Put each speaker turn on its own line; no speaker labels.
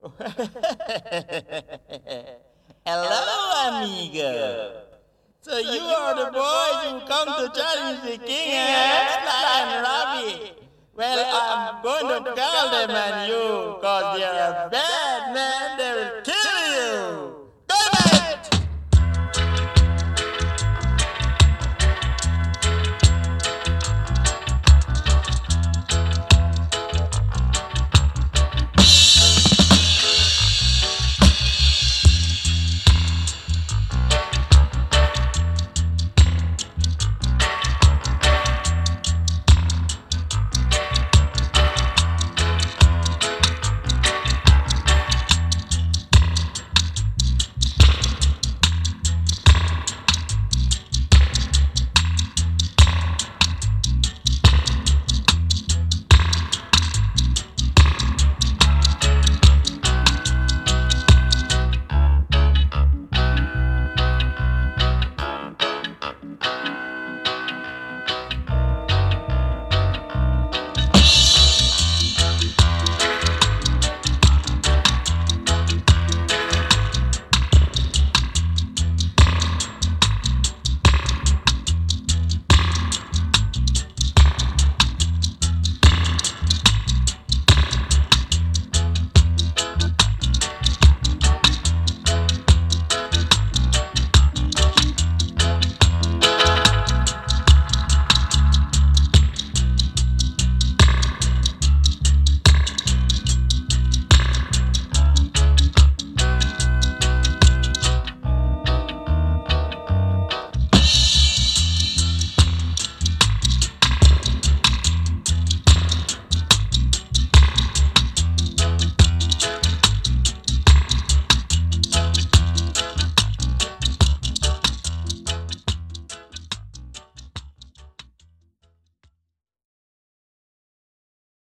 Hello, amigo. So you are the boys who come to challenge the king, eh? Sly and Robbie. Well, I'm going to call them on you, cause they're a bad man. They will kill